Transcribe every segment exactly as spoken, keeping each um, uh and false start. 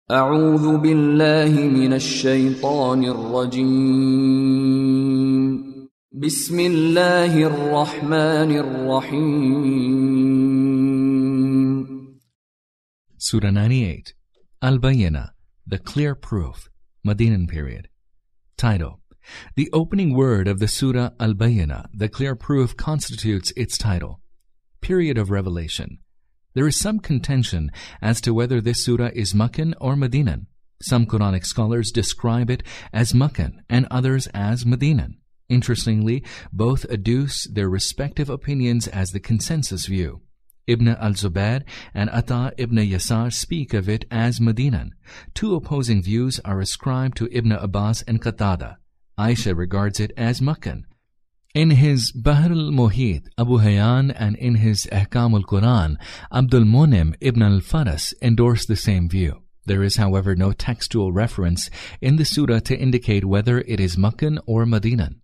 أعوذ بالله من الشيطان الرجيم بسم الله الرحمن الرحيم Surah ninety-eight, Al-Bayyinah, the Clear Proof, Medinan period. Title. The opening word of the Surah Al-Bayyinah, the Clear Proof, constitutes its title. Period of revelation. There is some contention as to whether this surah is Makkan or Medinan. Some Quranic scholars describe it as Makkan and others as Medinan. Interestingly, both adduce their respective opinions as the consensus view. Ibn al-Zubayr and Ata ibn Yasar speak of it as Medinan. Two opposing views are ascribed to Ibn Abbas and Qatada. Aisha regards it as Makkan. In his Bahr al-Muhit, Abu Hayyan, and in his Ahkam al-Quran, Abdul Munim ibn al-Faras endorse the same view. There is, however, no textual reference in the surah to indicate whether it is Makkan or Medinan.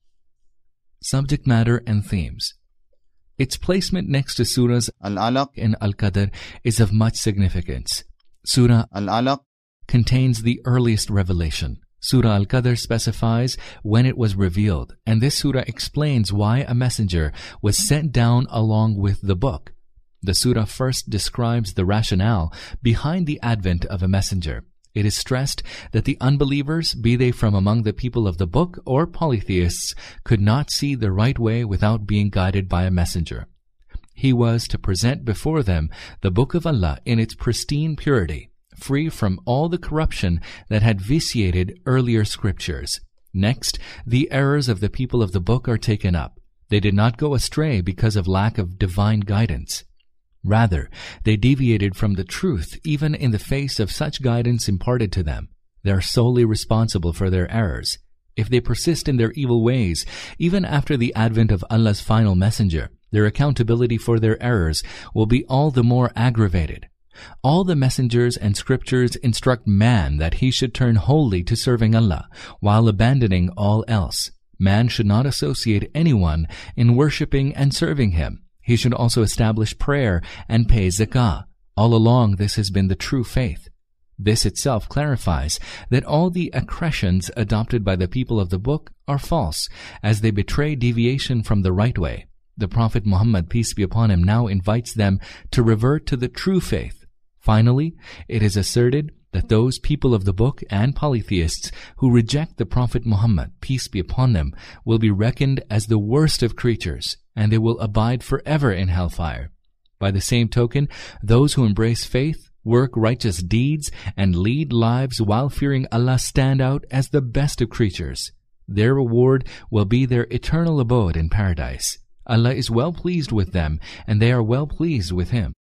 Subject matter and themes. Its placement next to surahs Al-Alaq and Al-Qadr is of much significance. Surah Al-Alaq contains the earliest revelation. Surah Al-Qadr specifies when it was revealed, and this surah explains why a messenger was sent down along with the book. The surah first describes the rationale behind the advent of a messenger. It is stressed that the unbelievers, be they from among the people of the book or polytheists, could not see the right way without being guided by a messenger. He was to present before them the book of Allah in its pristine purity, free from all the corruption that had vitiated earlier scriptures. Next, the errors of the people of the book are taken up. They did not go astray because of lack of divine guidance. Rather, they deviated from the truth even in the face of such guidance imparted to them. They are solely responsible for their errors. If they persist in their evil ways, even after the advent of Allah's final messenger, their accountability for their errors will be all the more aggravated. All the messengers and scriptures instruct man that he should turn wholly to serving Allah, while abandoning all else. Man should not associate anyone in worshipping and serving him. He should also establish prayer and pay zakah. All along this has been the true faith. This itself clarifies that all the accretions adopted by the people of the book are false, as they betray deviation from the right way. The Prophet Muhammad, peace be upon him, now invites them to revert to the true faith. Finally, it is asserted that those people of the book and polytheists who reject the Prophet Muhammad, peace be upon them, will be reckoned as the worst of creatures, and they will abide forever in hellfire. By the same token, those who embrace faith, work righteous deeds, and lead lives while fearing Allah stand out as the best of creatures. Their reward will be their eternal abode in paradise. Allah is well pleased with them, and they are well pleased with Him.